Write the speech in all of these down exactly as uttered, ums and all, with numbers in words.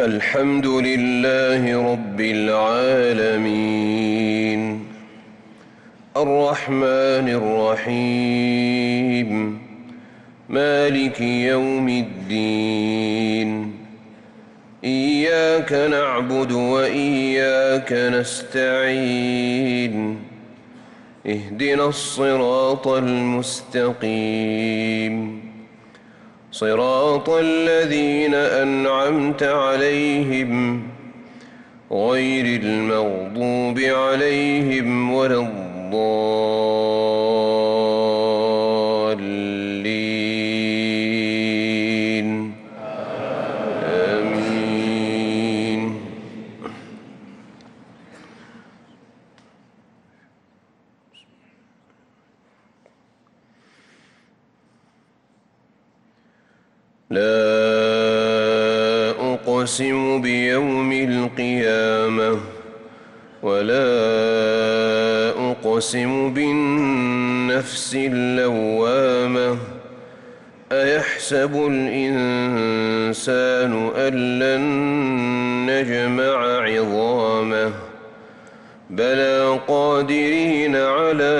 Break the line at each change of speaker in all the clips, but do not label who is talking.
الحمد لله رب العالمين الرحمن الرحيم مالك يوم الدين إياك نعبد وإياك نستعين اهدنا الصراط المستقيم صراط الذين أنعمت عليهم غير المغضوب عليهم ولا الضالين آمين. لا أقسم بيوم القيامة ولا أقسم بالنفس اللوامة أيحسب الإنسان أن لن نجمع عظامه بلى قادرين على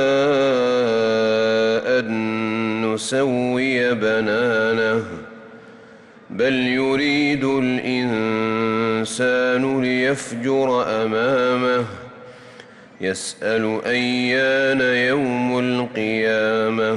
أن نسوي بنانه بل يريد الإنسان ليفجر أمامه يسأل أيان يوم القيامة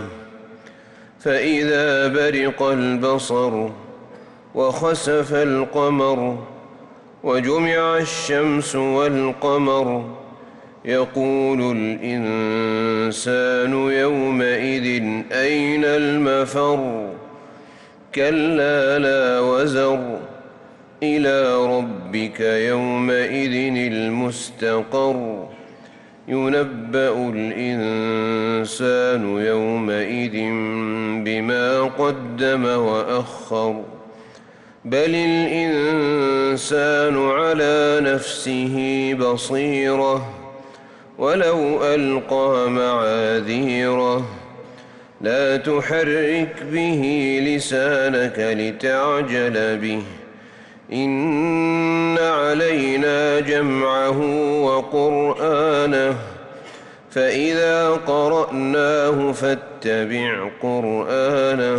فإذا برق البصر وخسف القمر وجمع الشمس والقمر يقول الإنسان يومئذ أين المفر كلا لا وزر إلى ربك يومئذ المستقر ينبأ الإنسان يومئذ بما قدم وأخر بل الإنسان على نفسه بصيرة ولو ألقى معاذيره لا تحرك به لسانك لتعجل به إن علينا جمعه وقرآنه فإذا قرأناه فاتبع قرآنه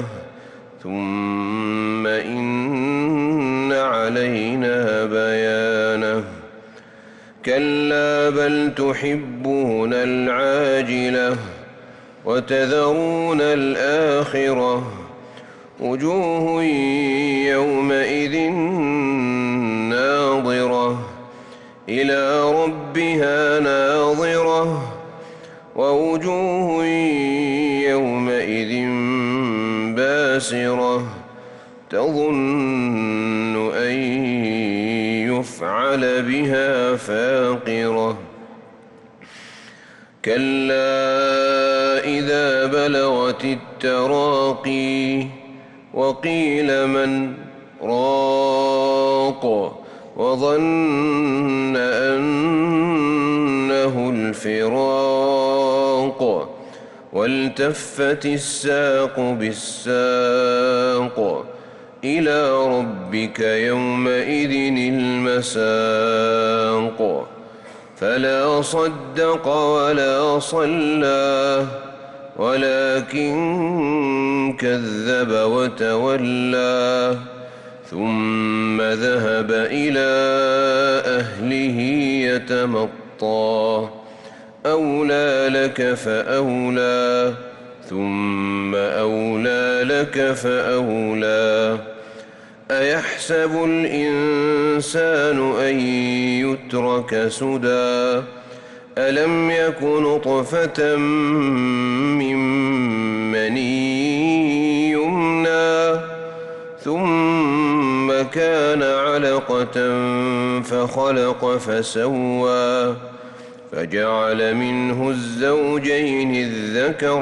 ثم إن علينا بيانه كلا بل تحبون العاجلة وتذرون الآخرة وجوه يومئذ ناظرة إلى ربها ناظرة ووجوه يومئذ باسرة تظن أن يفعل بها فاقرة كلا إذا بلغت التراقي وقيل من راق وظن أنه الفراق والتفت الساق بالساق إلى ربك يومئذ المساق فلا صدق ولا صلى ولكن كذب وتولى ثم ذهب إلى أهله يتمطى أولى لك فأولى ثم أولى لك فأولى أيحسب الإنسان أن يترك سدى ألم يك نطفة من مني يمنى ثم كان علقة فخلق فسوى فجعل منه الزوجين الذكر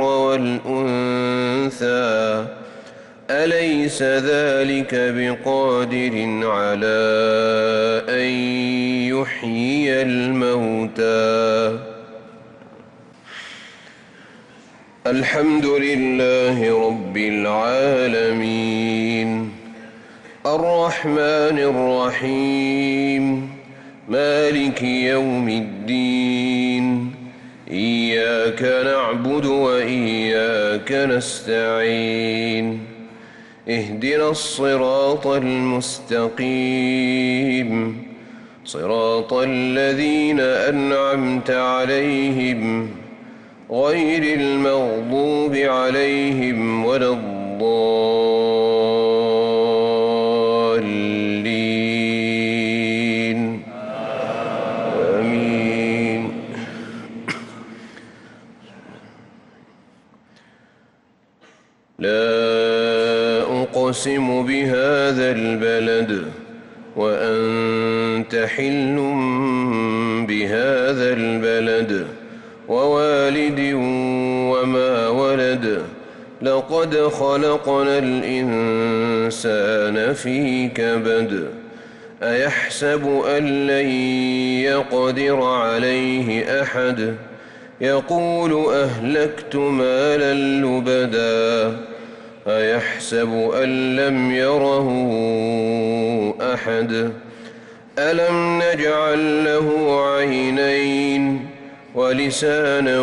والأنثى أليس ذلك بقادر على أن يحيي الموتى الحمد لله رب العالمين الرحمن الرحيم مالك يوم الدين إياك نعبد وإياك نستعين اهدنا الصراط المستقيم صراط الذين أنعمت عليهم غير المغضوب عليهم ولا الضالين آمين. لا أقسم بهذا البلد وأنت حل بهذا البلد ووالد وما ولد لقد خلقنا الإنسان في كبد أيحسب أن لن يقدر عليه أحد يقول أهلكت مالا لبدا أيحسب أن لم يره أحد ألم نجعل له عينين ولسانا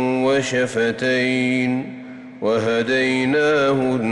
وشفتين وهديناه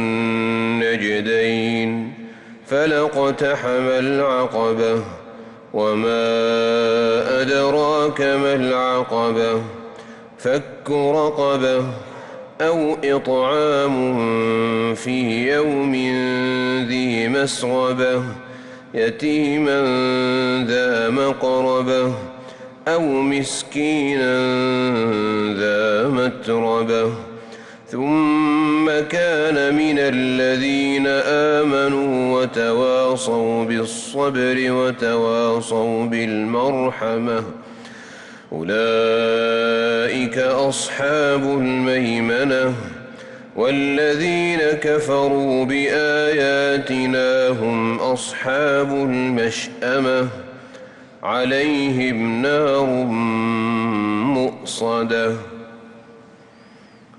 النجدين فلاقتحم العقبة وما أدراك ما العقبة فك رقبة أو إطعام في يوم ذي مسغبة يتيما ذا مقربة أو مسكينا ذا متربة ثم كان من الذين آمنوا وتواصوا بالصبر وتواصوا بالمرحمة أولئك أصحاب الميمنة والذين كفروا بآياتنا هم أصحاب المشأمة عليهم نار مؤصدة.